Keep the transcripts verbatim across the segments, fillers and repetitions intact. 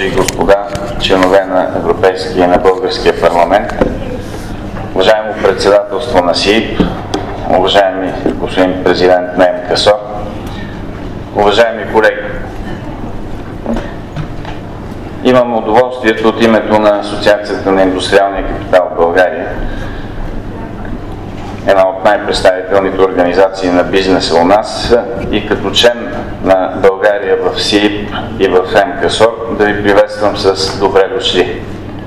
Госпожи и господа, членове на Европейския и на Българския парламент, уважаемо председателство на СИИП, уважаеми господин президент на МКСО, уважаеми колеги, имам удоволствието от името на Асоциацията на индустриалния капитал в България, една от най-представителните организации на бизнеса у нас, и като член на България в СИИП и в МКСО да ви приветствам с добре дошли.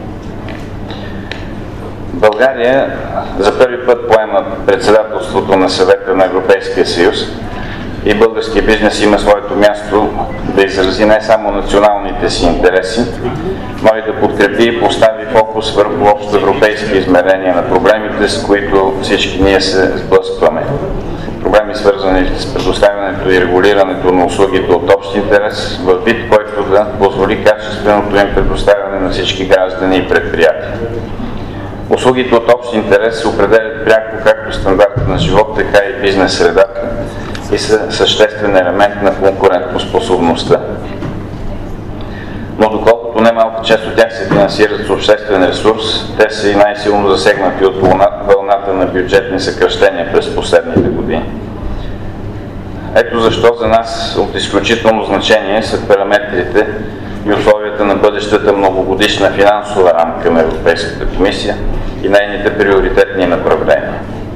България за първи път поема председателството на Съвета на Европейския съюз и българския бизнес има своето място да изрази не само националните си интереси, но и да подкрепи и постави фокус върху общо европейски измерения на проблемите, с които всички ние се сблъскваме. Проблеми, свързани с предоставянето и регулирането на услугите от общ интерес в вид, който да позволи качественото им предоставяне на всички граждани и предприятия. Услугите от общ интерес се определят пряко както стандарта на живот, така и бизнес средата и са съществен елемент на конкурентоспособността. Но доколкото немалка част от тях се финансират с обществен ресурс, те са и най-силно засегнати от вълната на бюджетни съкращения през последните години. Ето защо за нас от изключително значение са параметрите и условията на бъдещата многогодишна финансова рамка на Европейската комисия и нейните приоритетни направления.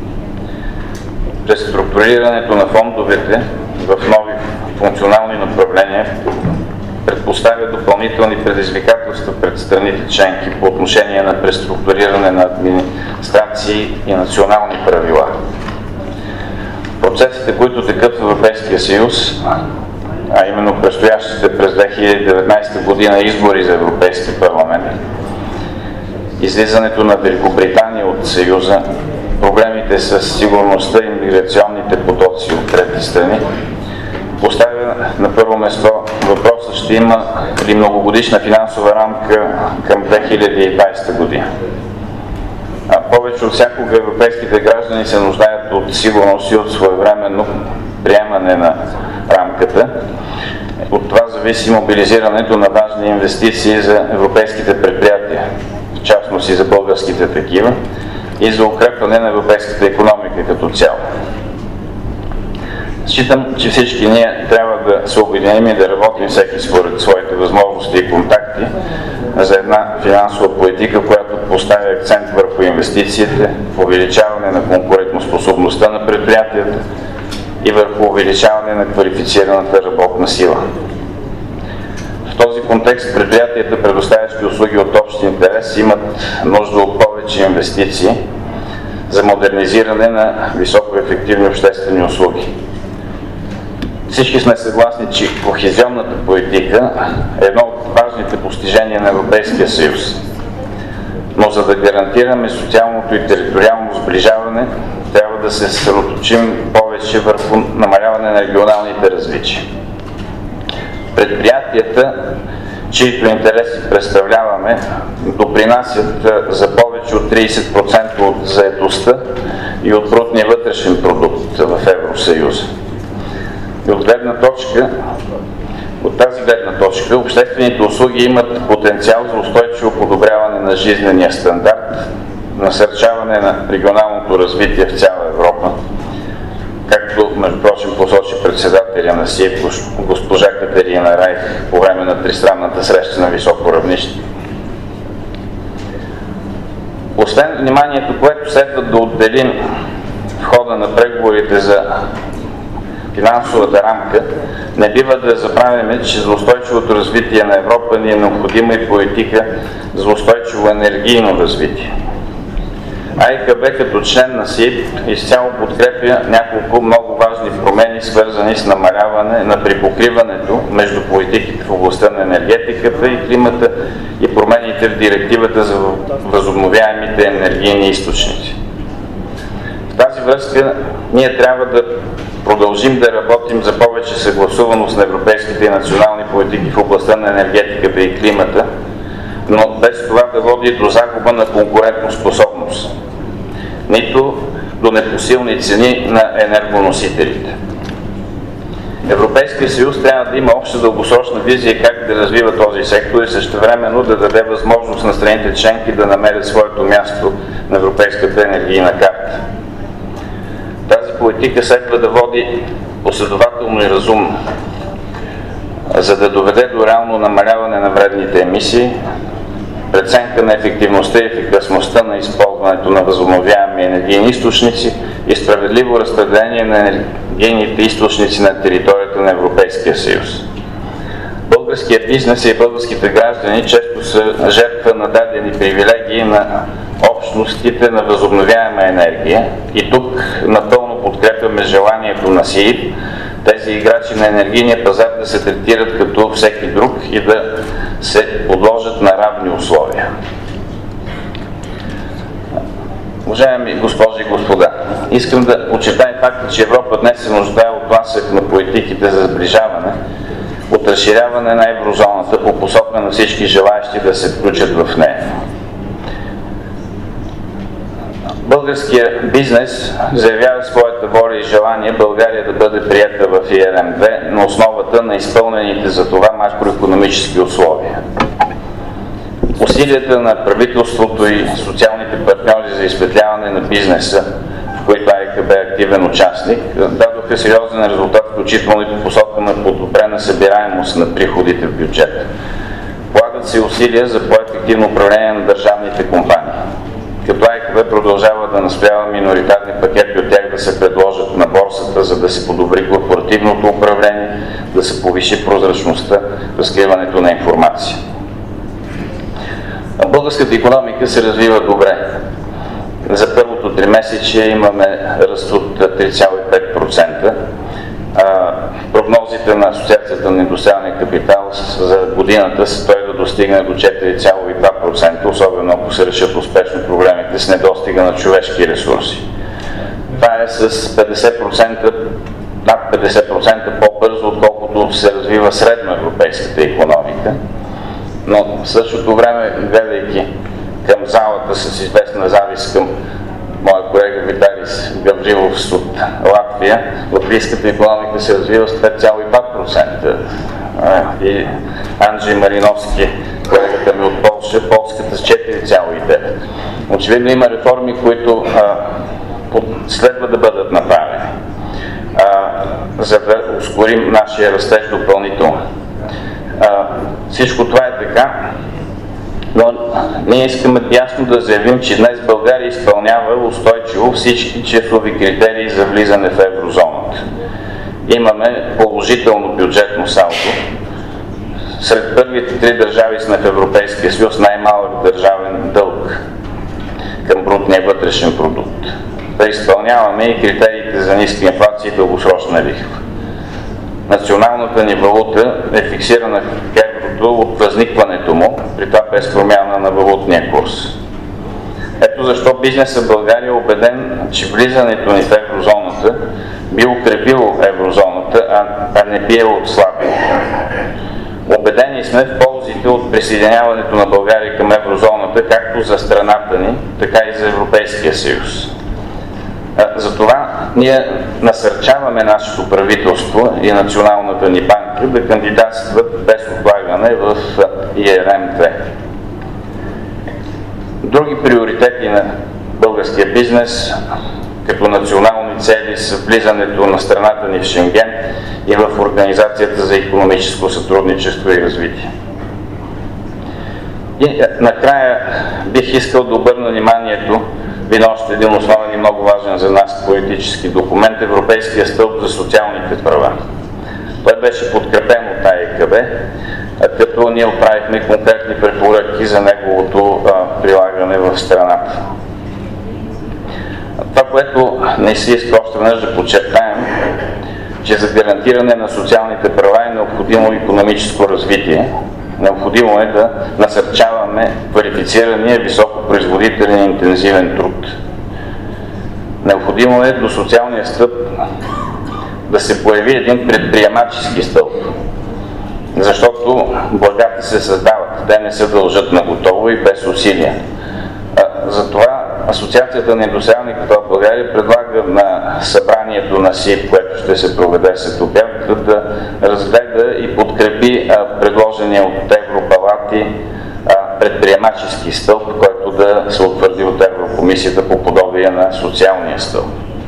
През структурирането на фондовете в нови функционални направления предпоставя допълнителни предизвикателства пред страните членки по отношение на преструктуриране на администрации и национални правила. Процесите, които текат в Европейския съюз, а именно предстоящите през две хиляди и деветнадесета година избори за Европейски парламент, излизането на Великобритания от Съюза, проблемите с сигурността и миграционните потоци от трети страни, поставя на първо место въпроса: ще има ли многогодишна финансова рамка към две хиляди и двадесета година. А повече от всякога европейските граждани се нуждаят от сигурност и от своевременно приемане на рамката. От това зависи мобилизирането на важни инвестиции за европейските предприятия, в частност и за българските такива, и за укрепване на европейската икономика като цяло. Считам, че всички ние трябва да се обединим и да работим всеки според своите възможности и контакти за една финансова политика, която поставя акцент върху инвестициите, в увеличаване на конкурентоспособността на предприятията и върху увеличаване на квалифицираната работна сила. В този контекст предприятията, предоставящи услуги от общ интерес, имат нужда от повече инвестиции за модернизиране на високоефективни обществени услуги. Всички сме съгласни, че кохезионната политика е едно от важните постижения на Европейския съюз. Но за да гарантираме социалното и териториално сближаване, трябва да се съсредоточим повече върху намаляване на регионалните различия. Предприятията, чието интереси представляваме, допринасят за повече от тридесет процента от заетостта и от брутния вътрешен продукт в Евросъюза. И от гледна точка, от тази гледна точка, обществените услуги имат потенциал за устойчиво подобряване на жизнения стандарт, насърчаване на регионалното развитие в цяла Европа, както, между прочим, посочи председателя на СИИП госпожа Катерина Райх по време на тристранната среща на високо равнище. Освен вниманието, което следва да отделим в хода на преговорите за финансовата рамка, не бива да забравяме, че за устойчивото развитие на Европа ни е необходима и политика за устойчиво енергийно развитие. АИКБ като член на СИИП изцяло подкрепя няколко много важни промени, свързани с намаляване на припокриването между политиките в областта на енергетиката и климата и промените в директивата за възобновяемите енергийни източници. В тази връзка ние трябва да продължим да работим за повече съгласуваност на европейските и национални политики в областта на енергетиката и климата, но без това да води до загуба на конкурентоспособност, нито до непосилни цени на енергоносителите. Европейския съюз трябва да има обща дългосрочна визия как да развива този сектор и същевременно да даде възможност на страните членки да намерят своето място на европейската енергийна карта. Тази политика следва да води последователно и разумно, за да доведе до реално намаляване на вредните емисии, преценка на ефективността и ефикасността на използването на възобновяеми енергийни източници и справедливо разпределение на енергийните източници на територията на Европейския съюз. Българският бизнес и българските граждани често са жертва на дадени привилегии на общностите на възобновяема енергия и тук напълно подкрепяме желанието на СИИП тези играчи на енергийния пазар да се третират като всеки друг и да се подложат на равни условия. Уважаеми госпожи и господа, искам да подчертая факта, че Европа днес се нуждае от тласък на политиките за сближаване, от разширяване на еврозоната по посока на всички желаящи да се включат в нея. Българският бизнес заявява своята воля и желание България да бъде приета в И Р М две на основата на изпълнените за това макроекономически условия. Усилията на правителството и социалните партньори за изсветляване на бизнеса, в които А И К Б е активен участник, дадоха сериозен резултат, включително и по посока на подобрена събираемост на приходите в бюджета. Полагат се усилия за по-ефективно управление на държавните компании, като А И К Б продължава да настоява миноритарни пакети от тях да се предложат на борсата, за да се подобри корпоративното управление, да се повиши прозрачността, разкриването на информация. Българската икономика се развива добре. За първото тримесечие имаме ръст от три цяло и пет процента. Прогнозите на Асоциацията на индустриалния капитал за годината са той да достигне до четири цяло и два процента, особено ако се решат успешно проблемите с недостига на човешки ресурси. Това е с петдесет процента, над петдесет процента по-бързо, отколкото се развива средно европейската икономика. Но в същото време, гледайки към залата с известна завист към моя колега Виталис Гаврилов от Латвия, латвийската икономика се развива с пет цяло и два процента. И Анджей Мариновски, колегата ми от Полша, полската с четири цяло и девет процента. Очевидно има реформи, които а, следва да бъдат направени, а, за да ускорим нашия растеж допълнително. А, всичко това е така, но ние искаме ясно да заявим, че днес България изпълнява устойчиво всички числови критерии за влизане в еврозоната. Имаме положително бюджетно салдо. Сред първите три държави сме в Европейския съюз най-малък държавен дълг към брутния вътрешен продукт. Да изпълняваме и критериите за ниска инфлация и дългосрочна лихва. Националната ни валута е фиксирана в еврото от възникването му, при това без промяна на валутния курс. Ето защо бизнесът в България е убеден, че влизането ни в еврозоната би укрепило еврозоната, а, а не би я отслабило. Убедени сме в ползите от присъединяването на България към еврозоната, както за страната ни, така и за Европейския съюз. Затова ние насърчаваме нашето правителство и Националната ни банка да кандидатстват без отлагане в И Р М две. Други приоритети на българския бизнес като национални цели са влизането на страната ни в Шенген и в Организацията за икономическо сътрудничество и развитие. И накрая бих искал да обърна вниманието ви на още един основен и много важен за нас политически документ – Европейския стълб за социалните права. Той беше подкрепен от А И К Б, като ние отправихме конкретни препоръки за неговото а, прилагане в страната. Това, което не си иска още веднъж да подчертаем, че за гарантиране на социалните права е необходимо икономическо развитие. Необходимо е да насърчаваме квалифицирания, високопроизводителен и интензивен труд. Необходимо е до социалния стълб да се появи един предприемачески стълб, защото благата се създават, те не се дължат на готово и без усилия. Затова Асоциацията на индустриалния капитал в България предлага на събранието на СИП, което ще се проведе след обяд, да разгледа и подкрепи предложения от Европалати предприемачески стълб, който да се утвърди от Еврокомисията по подобие на социалния стълб.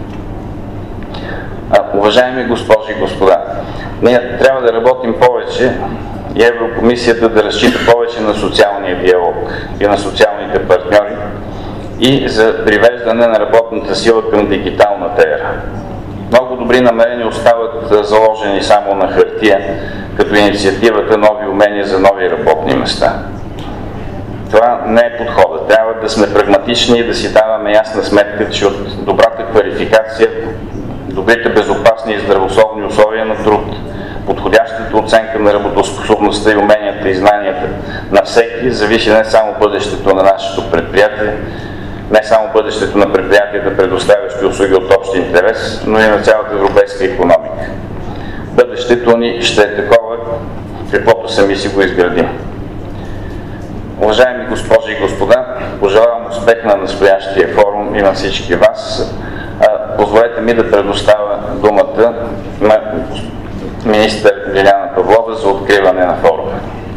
Уважаеми госпожи и господа, ние трябва да работим повече и Еврокомисията да разчита повече на социалния диалог и на социалните партньори и за привеждане на работната сила към дигиталната ера. Много добри намерения остават заложени само на хартия, като инициативата Нови умения за нови работни места. Това не е подходът. Трябва да сме прагматични и да си даваме ясна сметка, че от добрата квалификация, добрите безопасни и здравословни условия на труд, подходящата оценка на работоспособността и уменията и знанията на всеки зависи не само бъдещето на нашето предприятие, не само бъдещето на предприятията, предоставящи услуги от общ интерес, но и на цялата европейска икономика. Бъдещето ни ще е такова, каквото сами си го изградим. Уважаеми госпожи и господа, пожелавам успех на настоящия форум и на всички вас. Позволете ми да предоставя думата на министър Лиляна Павлова за откриване на форума.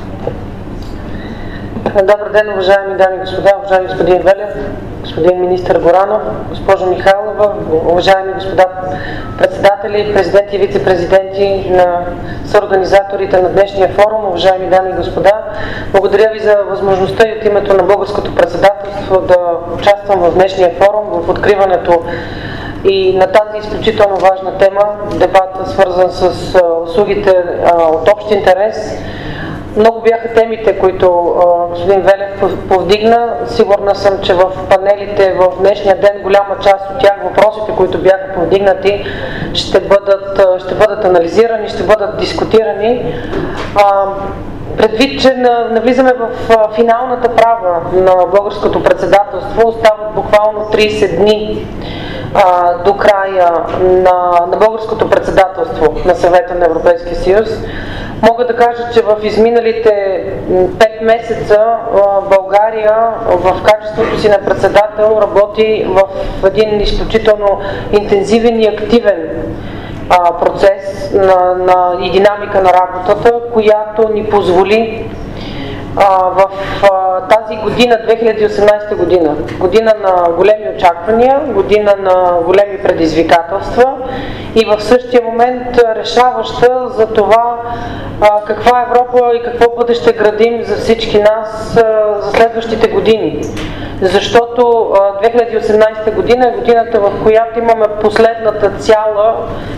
Добър ден, уважаеми дами и господа, уважаеми господин Велев, господин министър Горанов, госпожо Михайлова, уважаеми господа председатели, президенти и вице-президенти на съорганизаторите на днешния форум, уважаеми дами и господа, благодаря ви за възможността и от името на българското председателство да участвам в днешния форум, в откриването и на тази изключително важна тема, дебата свързан с услугите от общ интерес. Много бяха темите, които а, господин Велев повдигна. Сигурна съм, че в панелите в днешния ден голяма част от тях, въпросите, които бяха повдигнати, ще бъдат, ще бъдат анализирани, ще бъдат дискутирани. А, Предвид, че навлизаме в финалната права на българското председателство, остават буквално трийсет дни а, до края на, на българското председателство на Съвета на Европейския съюз. Мога да кажа, че в изминалите пет месеца България в качеството си на председател работи в един изключително интензивен и активен процес на, на, и динамика на работата, която ни позволи а, в а, тази година, две хиляди и осемнадесета година, година на големи очаквания, година на големи предизвикателства и в същия момент решаваща за това а, каква Европа и какво бъдеще градим за всички нас а, за следващите години. Защото а, две хиляди и осемнадесета година е годината, в която имаме последната цяла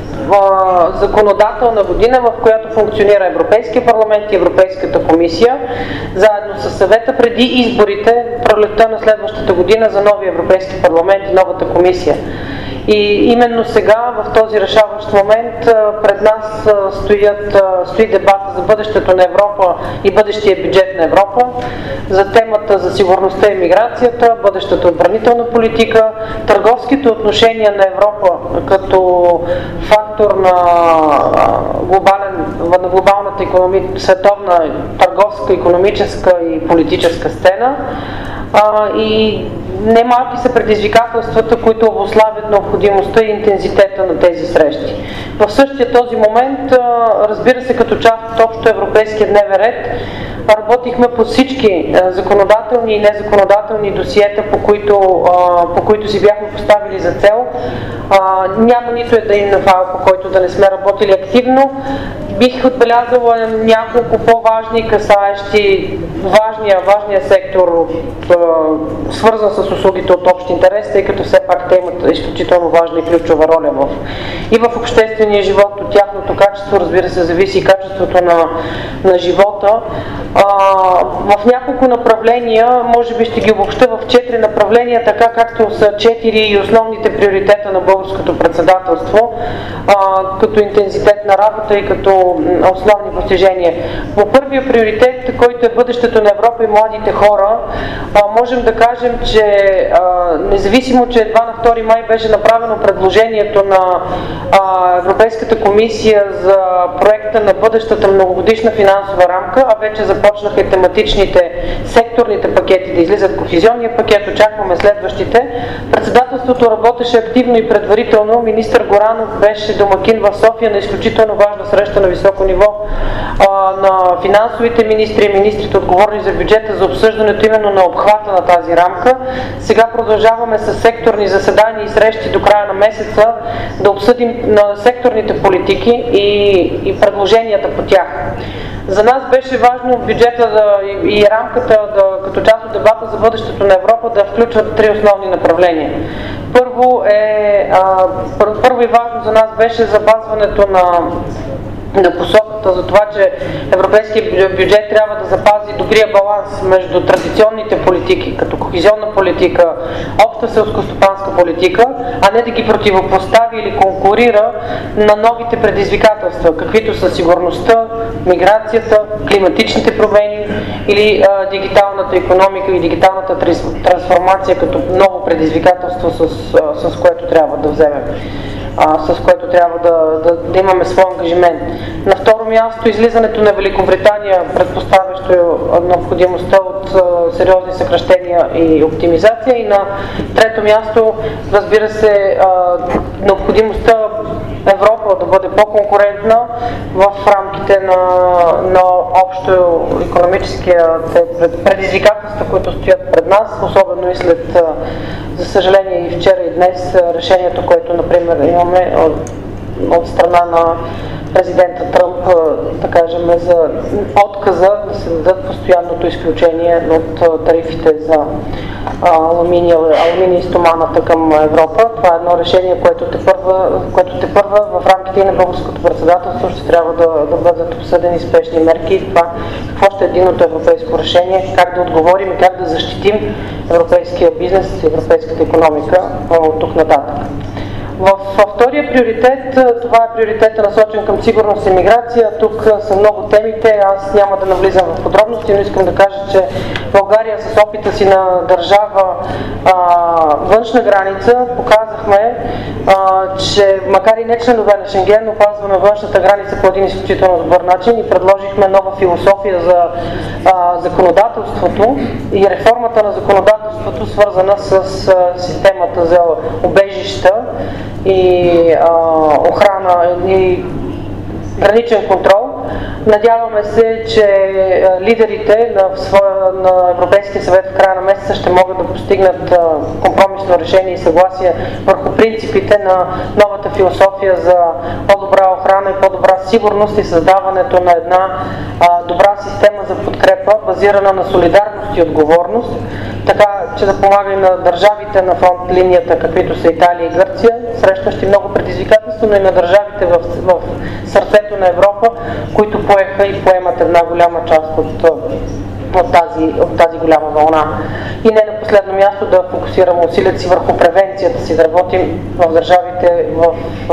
а, законодателна година, в която функционира Европейския парламент и Европейската комисия, заедно с съвета преди изборите, пролетта на следващата година за новия Европейски парламент и новата комисия. И именно сега, в този решаващ момент, пред нас стоят, стои дебата за бъдещето на Европа и бъдещия бюджет на Европа, за темата за сигурността и миграцията, бъдещата отбранителна политика, търговските отношения на Европа като фактор на, глобален, на глобалната економи... световна търговска, икономическа и политическа сцена. А, и немалки са предизвикателствата, които обуславят необходимостта и интензитета на тези срещи. В същия този момент, а, разбира се, като част от общо европейския дневен ред, работихме по всички а, законодателни и незаконодателни досиета, по които, а, по които си бяхме поставили за цел. А, няма нито един файл, по който да не сме работили активно. Бих отбелязала няколко по-важни, касаещи важния, важния сектор, свързан с услугите от общ интерес, тъй като все пак те имат изключително важна и ключова роля в, и в обществения живот. От тяхното качество, разбира се, зависи и качеството на, на живота. А, в няколко направления, може би ще ги обобща в четири направления, така както са четири и основните приоритета на българското председателство, а, като интензитет на работа и като основни постижения. По първия приоритет, който е бъдещето на Европа и младите хора, а, можем да кажем, че а, независимо, че едва на втори май беше направено предложението на а, Европейската комисия за проекта на бъдещата многогодишна финансова рамка, а вече за започнаха и тематичните секторните пакети да излизат, кохезионния пакет, очакваме следващите. Председателството работеше активно и предварително. Министър Горанов беше домакин в София на изключително важна среща на високо ниво а, на финансовите министри и министрите, отговорни за бюджета, за обсъждането именно на обхвата на тази рамка. Сега продължаваме с секторни заседания и срещи до края на месеца да обсъдим на секторните политики и, и предложенията по тях. За нас беше важно бюджета да, и, и рамката да, като част от дебата за бъдещето на Европа да включват три основни направления. Първо, е, а, първо и важно за нас беше запазването на на посоката за това, че европейския бюджет трябва да запази добрия баланс между традиционните политики, като кохезионна политика, обща селскостопанска политика, а не да ги противопостави или конкурира на новите предизвикателства, каквито са сигурността, миграцията, климатичните промени или а, дигиталната икономика и дигиталната трансформация като ново предизвикателство, с, а, с което трябва да вземем. А, с което трябва да, да, да имаме свой ангажимент. На второ място, излизането на Великобритания, предпоставящо необходимостта от а, сериозни съкращения и оптимизация. И на трето място, разбира се, а, необходимостта Европа да бъде по-конкурентна в рамките на, на общо икономическия предизвикателства, които стоят пред нас, особено и след, за съжаление, и вчера и днес решението, което, например, имаме от, от страна на президента Тръмп, да кажем, за отказа да се дадат постоянното изключение от тарифите за алуминия, алуминия и стоманата към Европа. Това е едно решение, което те първа, което те първа в рамките и на българското председателство ще трябва да, да бъдат обсъдени спешни мерки. Това какво ще е единното европейско решение, как да отговорим и как да защитим европейския бизнес, европейската икономика от тук нататък. Във втория приоритет, това е приоритета насочен към сигурност и миграция. Тук са много темите, аз няма да навлизам в подробности, но искам да кажа, че България с опита си на държава а, външна граница показахме, а, че макар и не членове на Шенген, опазваме външната граница по един изключително добър начин и предложихме нова философия за а, законодателството и реформата на законодателството, свързана с а, системата за убежища и а, охрана и граничен контрол. Надяваме се, че лидерите на, своя, на Европейския съвет в края на месеца ще могат да постигнат а, компромисно решение и съгласие върху принципите на новата философия за по-добра охрана и по-добра сигурност и създаването на една а, добра система за подкрепа, базирана на солидарност и отговорност, така че да помага и на държавите на фронт линията, каквито са Италия и Гърция, срещащи много предизвикателства, но и на държавите в, в сърцето на Европа, които поеха и поемат една голяма част от, от, тази, от тази голяма вълна. И не на последно място да фокусираме усилията си върху превенцията си, да работим в държавите, в,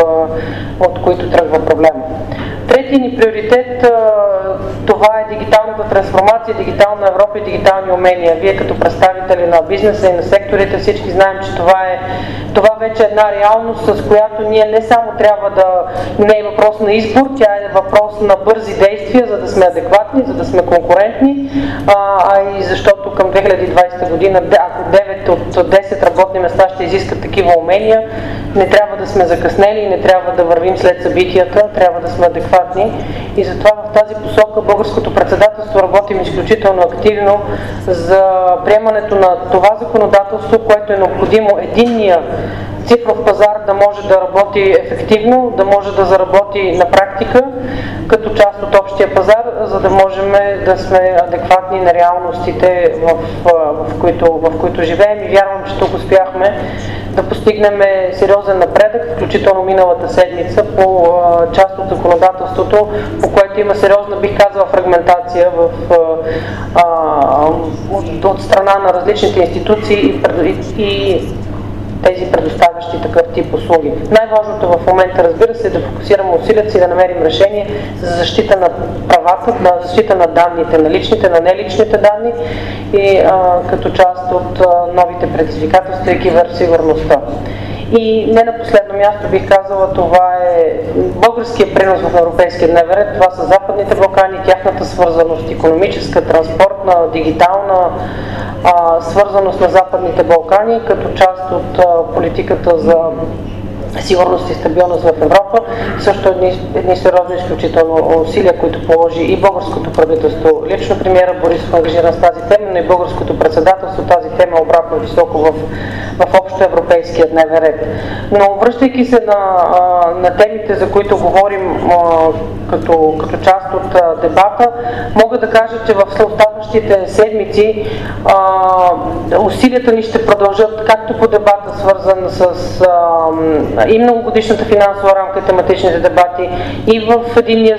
от които тръгва проблема. Третия ни приоритет, това е дигиталната трансформация, дигитална Европа и дигитални умения. Вие като представители на бизнеса и на секторите всички знаем, че това е това вече е една реалност, с която ние не само трябва да не е въпрос на избор, тя е въпрос на бързи действия, за да сме адекватни, за да сме конкурентни, а, а и защото към две хиляди и двадесета година, ако девет от десет работни места ще изискат такива умения, не трябва да сме закъснели и не трябва да вървим след събитията, трябва да сме адекватни. И затова в тази посока българското председателство работим изключително активно за приемането на това законодателство, което е необходимо единния цифров пазар да може да работи ефективно, да може да заработи на практика като част от общия пазар, за да можем да сме адекватни на реалностите, в, в, които, в които живеем, и вярвам, че тук успяхме да постигнем сериозен напредък, включително миналата седмица по а, част от законодателството, по което има сериозна, бих казала, фрагментация в, а, от, от страна на различните институции и, и, и тези предоставящи такъв тип услуги. Най-важното в момента, разбира се, е да фокусираме усилията си да намерим решение за защита на правата, на защита на данните, на личните, на неличните данни и а, като част от а, новите предизвикателства и киберсигурността. И не на последно място бих казала, това е българския принос в европейския дневен ред. Това са Западните Балкани, тяхната свързаност, икономическа, транспортна, дигитална а, свързаност на Западните Балкани като част от а, политиката за сигурност и стабилност в Европа. Също едни, едни сериозни изключително усилия, които положи и българското правителство. Лично премиера Борисов ангажиран с тази тема, но и българското председателство тази тема обратно високо в, в общо европейския дневен ред. Но връщайки се на, на темите, за които говорим като, като част от дебата, мога да кажа, че в оставащите седмици усилията ни ще продължат както по дебата, свързан с и многогодишната финансова рамка и тематичните дебати, и в единния,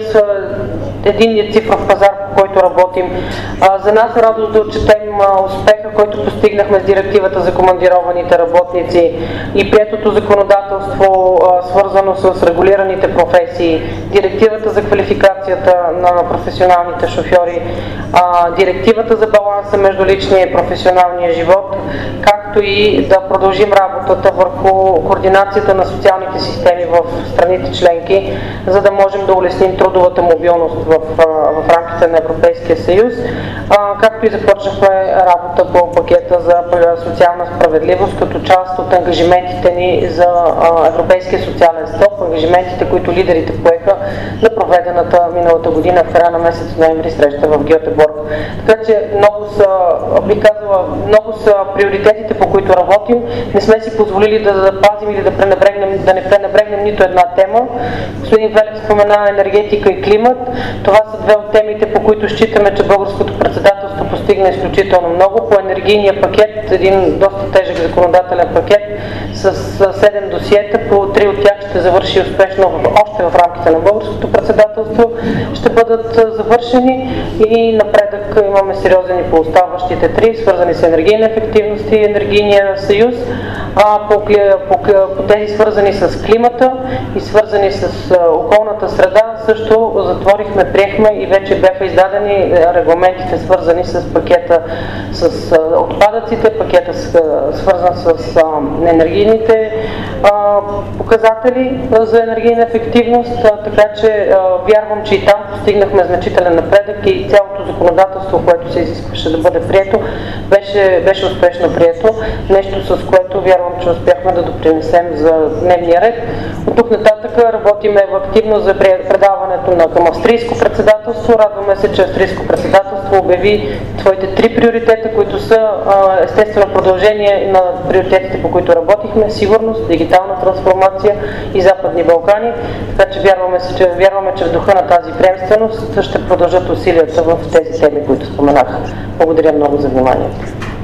единния цифров пазар, по който работим. За нас е радост да отчетем успеха, който постигнахме с директивата за командированите работници и приетото законодателство, свързано с регулираните професии, директивата за квалификацията на професионалните шофьори, директивата за баланса между личния и професионалния живот, както и да продължим работата върху координацията на социалните системи в страните членки, за да можем да улесним трудовата мобилност в, в рамките на Европейския съюз, както и започнахме работа по пакета за социална справедливост като част от ангажиментите ни за Европейския социален стълб, ангажиментите, които лидерите поеха на проведената миналата година в края на месец ноември среща в Гьотеборг. Така че много са, би казала, много са приоритетите, по които работим. Не сме си позволили да запазим или да пренебрегнем, да не пренебрегнем нито една тема. Господин Велев спомена енергетика и климат. Това са две от темите, по които считаме, че българското председателство постигна изключително много. По енергийния пакет, един доста тежък законодателен пакет с седем досиета, по три от тях ще завърши успешно още в рамките на българското председателство. Ще бъдат завършени и напредък имаме сериозен и по оставащите три, свързани с енергийна ефективност и енергийния съюз, а по, по, по тези свързани с климата и свързани с околната среда също затворихме, приехме и вече бяха издадени регламентите, свързани с пакета с отпадъците, пакета с, свързан с а, енергийните а, показатели за енергийна ефективност, а, така че а, вярвам, че и там постигнахме значителен напредък и цялото законодателство, което се изискваше да бъде прието, беше, беше успешно прието. Нещо, с което вярвам, че успяхме да допринесем за дневния ред. От тук нататък работиме активно за предаването на към австрийско председателство. Радваме се, че австрийско председателство обяви своите три приоритета, които са естествено продължение на приоритетите, по които работихме: сигурност, дигитална трансформация и Западни Балкани. Така че вярваме, че, вярваме, че в духа на тази приемственост ще продължат усилията в тези теми, които споменах. Благодаря много за вниманието.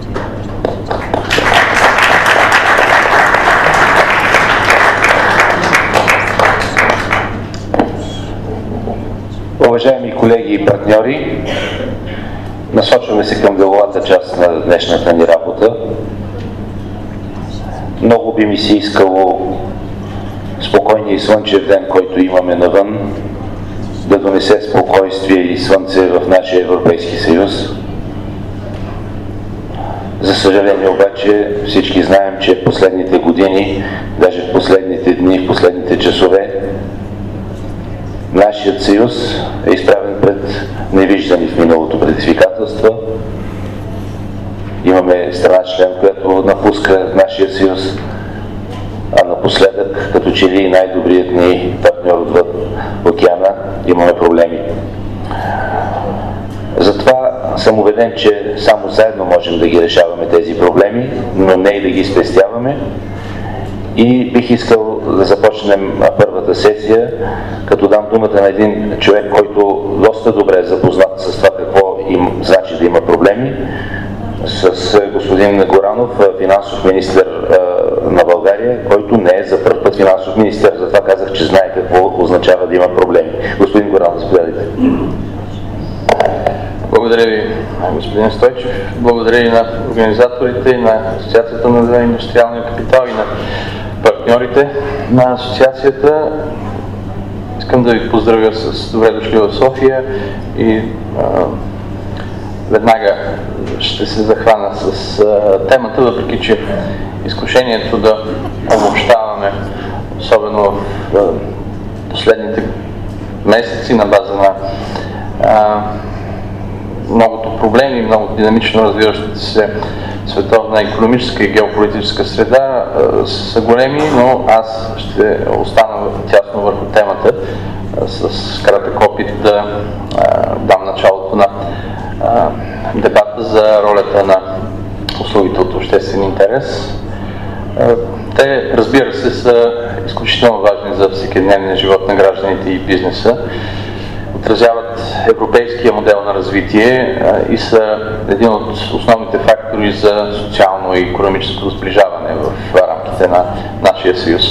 Уважаеми колеги и партньори, насочваме се към деловата част на днешната ни работа. Много би ми се искало спокойния и слънчев ден, който имаме навън, да донесе спокойствие и слънце в нашия Европейски съюз. За съжаление обаче всички знаем, че в последните години, даже в последните дни, в последните часове, нашият съюз е изправен пред невиждани в миналото предизвикателства. Имаме страна член, която напуска нашия съюз, а напоследък, като че ли най-добрият ни партньор отвъд океана, имаме проблеми. Затова съм убеден, че само заедно можем да ги решаваме тези проблеми, но не и да ги спестяваме. И бих искал да започнем първата сесия, като дам думата на един човек, който доста добре е запознат с това какво им значи да има проблеми, с господин Горанов, финансов министър на България, който не е за първ път финансов министър. Затова казах, че знае какво означава да има проблеми. Господин Горанов, заповядайте. Благодаря ви, господин Стойчев. Благодаря и на организаторите, и на Асоциацията на индустриалния капитал, и на партньорите на асоциацията. Искам да ви поздравя с добре дошли в София и а, веднага ще се захвана с а, темата, въпреки че изкушението да обобщаваме, особено в а, последните месеци на база на а, многото проблеми, много динамично развиващата се световна икономическа и геополитическа среда а, са големи, но аз ще остана тясно върху темата а, с кратък опит да а, дам началото на а, дебата за ролята на услугите от обществен интерес. А, те, разбира се, са изключително важни за всекидневния живот на гражданите и бизнеса. Отразяват европейския модел на развитие а, и са един от основните фактори за социално и икономическо сближаване в рамките на нашия съюз.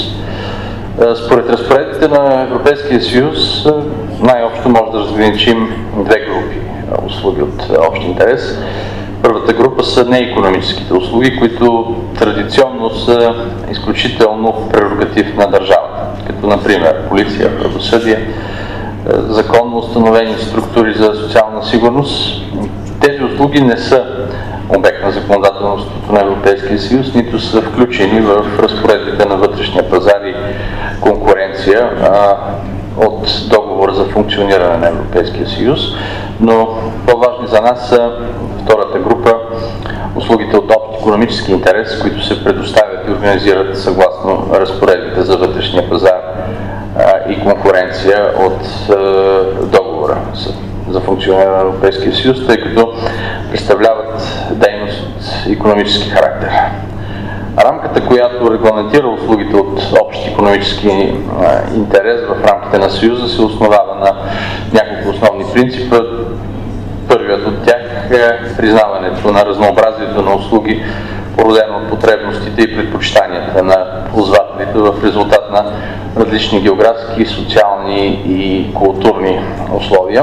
А, според разпоредбите на Европейския съюз най-общо може да разграничим две групи услуги от общ интерес. Първата група са неикономическите услуги, които традиционно са изключително прерогатив на държавата, като например полиция, правосъдие, законно установени структури за социална сигурност. Тези услуги не са обект на законодателството на Европейския съюз, нито са включени в разпоредбите на вътрешния пазар и конкуренция а, от договора за функциониране на Европейския съюз, но по-важни за нас са втората група услугите от общ икономически интерес, които се предоставят и организират съгласно разпоредбите за вътрешния пазар и конкуренция от е, договора за функциониране на Европейския съюз, тъй като представляват дейност от икономически характер. Рамката, която регламентира услугите от общ икономически е, интерес в рамките на Съюза, се основава на няколко основни принципа. Първият от тях е признаването на разнообразието на услуги, породено от потребностите и предпочитанията на ползвателите в резултат на различни географски, социални и културни условия.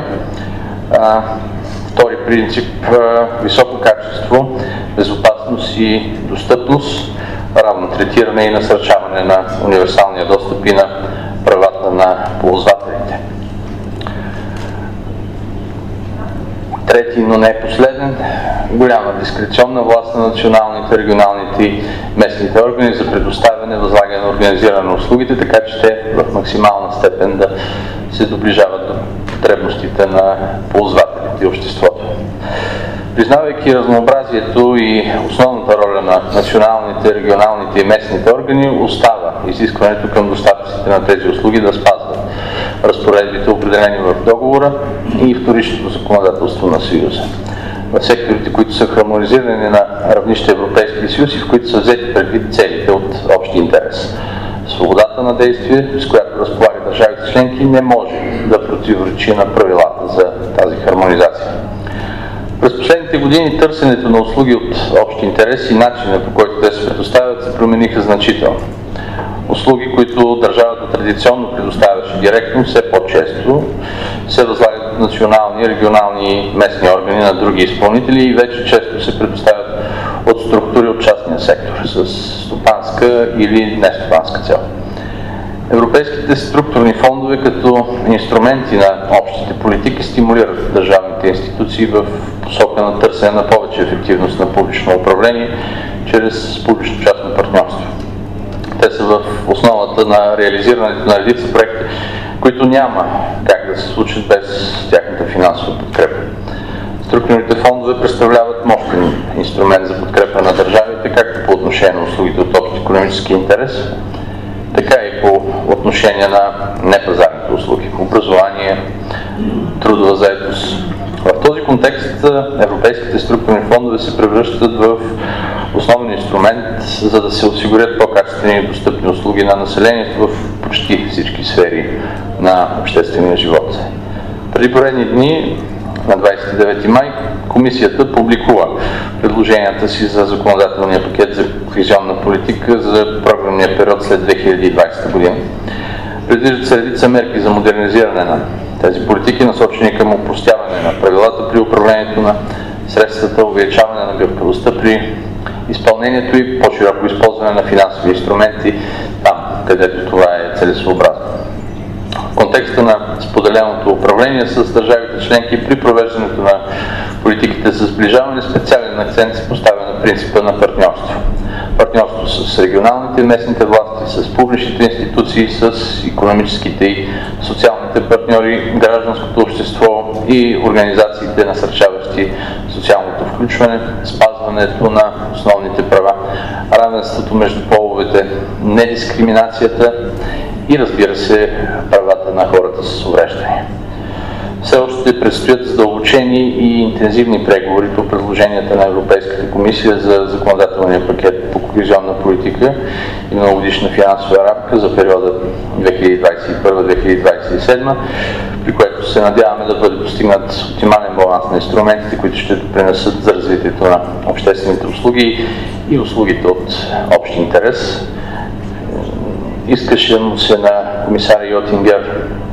А, втори принцип – високо качество, безопасност и достъпност, равно третиране и насърчаване на универсалния достъп и на правата на ползвателите. Трети, но не последен, голяма дискреционна власт на националните, регионалните и местните органи за предоставяне, възлагане на организиране на услугите, така че те в максимална степен да се доближават до потребностите на ползвателите и обществото. Признавайки разнообразието и основната роля на националните, регионалните и местните органи, остава изискването към доставчиците на тези услуги да спазват разпоредбите, определени в договора и вторичното законодателство на Съюза. В секторите, които са хармонизирани на равнище Европейския съюз и в които са взети предвид целите от общ интерес. Свободата на действие, с която разполага държавите членки, не може да противоречи на правилата за тази хармонизация. През последните години търсенето на услуги от общ интерес и начина, по който те се предоставят, се промениха значително. Услуги, които държавата традиционно предоставяше директно, все по-често се възлагат от национални, регионални и местни органи на други изпълнители и вече често се предоставят от структури от частния сектор с стопанска или нестопанска цел. Европейските структурни фондове като инструменти на общите политики стимулират държавните институции в посока на търсене на повече ефективност на публично управление чрез публично-частно партньорство. Те са в основата на реализирането на редица проекти, които няма как да се случат без тяхната финансова подкрепа. Структурните фондове представляват мощен инструмент за подкрепа на държавите, както по отношение на услугите от общ икономически интерес, така и по отношение на непазарните услуги, образование, трудова заетост. В този контекст европейските структурни фондове се превръщат в основен инструмент, за да се осигурят по-качествени и достъпни услуги на населението в почти всички сфери на обществения живот. Преди поредни дни, на двадесет и девети май, Комисията публикува предложенията си за законодателния пакет за кохезионна политика за програмния период след две хиляди и двадесета година. Предвиждат се редица мерки за модернизиране на тези политики, насочени към опростяване на правилата при управлението на средствата, увеличаване на гъвкавостта при изпълнението и по-широко използване на финансови инструменти там, където това е целесообразно. В контекста на споделеното управление с държавите държавите членки при провеждането на политиките за сближаване специален акцент се поставя на принципа на партньорство. Партньорство с регионалните и местните власти, с публичните институции, с икономическите и социалните партньори, гражданското общество и организациите, насърчаващи социалното включване, спазването на основните права, равенството между половете, недискриминацията и, разбира се, правата на хората с увреждания. Все още предстоят задълбочени и интензивни преговори по предложенията на Европейската комисия за законодателния пакет по кохезионна политика и многогодишна финансова рамка за периода две хиляди двадесет и първа - две хиляди двадесет и седма, при което се надяваме да бъде постигнат оптимален баланс на инструментите, които ще допринесат за развитието на обществените услуги и услугите от общ интерес. Искаше му се на комисаря Йотингер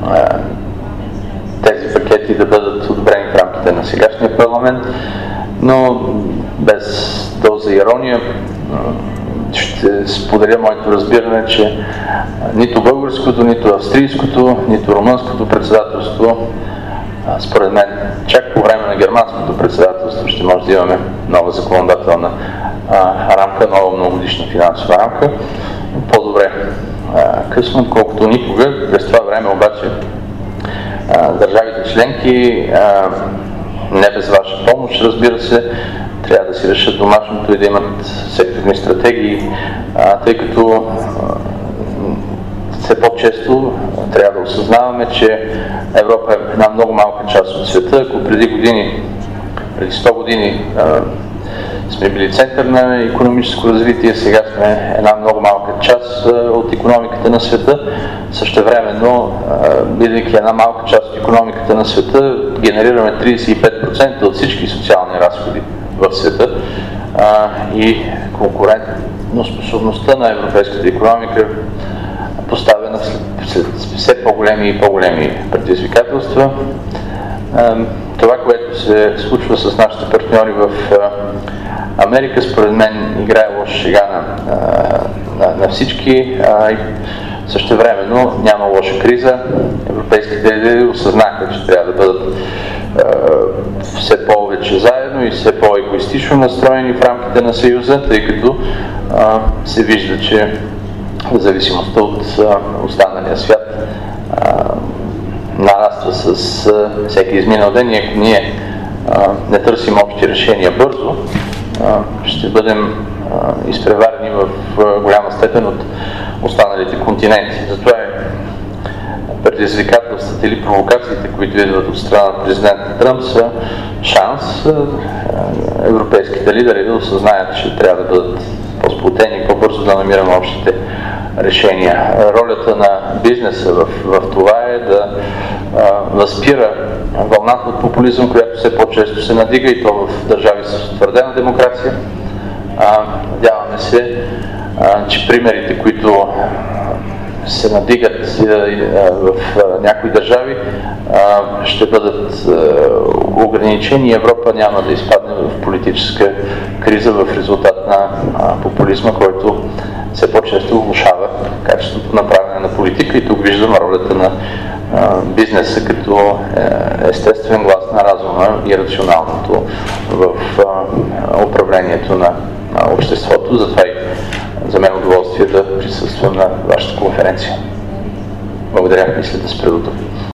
тези пакети да бъдат одобрени в рамките на сегашния парламент, но без доза ирония ще споделя моето разбиране, че нито българското, нито австрийското, нито румънското председателство, според мен, чак по време на германското председателство ще може да имаме нова законодателна рамка, нова многогодишна финансова рамка. По-добре късно, колкото никога. През това време обаче държавите членки, не без ваша помощ, разбира се, трябва да си решат домашното и да имат секторни стратегии, тъй като все по-често трябва да осъзнаваме, че Европа е една много малка част от света. Ако преди години, преди сто години сме били център на икономическо развитие, сега сме една много малка част от икономиката на света. Същевременно, бидейки една малка част от икономиката на света, генерираме тридесет и пет процента от всички социални разходи в света и конкурентоспособността на европейската икономика поставена след все по-големи и по-големи предизвикателства. Това, което се случва с нашите партньори в Америка, според мен играе лоша шега на, на, на всички. Същевременно няма лоша криза. Европейските лидери осъзнаха, че трябва да бъдат а, все повече заедно и все по-егоистично настроени в рамките на Съюза, тъй като а, се вижда, че в зависимостта от а, останалия свят а, нараства с а, всеки изминал ден и ако ние а, не търсим общи решения бързо, а, ще бъдем а, изпреварени в а, голяма степен от останалите континенти. Затова е предизвикателствата или провокациите, които идват от страна на президента Тръмп, са шанс а, европейските лидери да осъзнаят, че трябва да бъдат по-сплотени и по-бързо да намираме общите решения. Ролята на бизнеса в, в това е да а, възпира вълната от популизъм, която все по-често се надига, и то в държави с утвърдена демокрация. А, надяваме се, а, че примерите, които се надигат а, в а, някои държави, а, ще бъдат а, ограничени и Европа няма да изпадне в политическа криза в резултат на а, популизма, който все по-често влошава качеството на правене на политика, и тук виждам ролята на а, бизнеса като е, естествен глас на разума и рационалното в а, управлението на а, обществото. Затова и за мен удоволствие да присъствам на вашата конференция. Благодаря, мисля да спра до тук.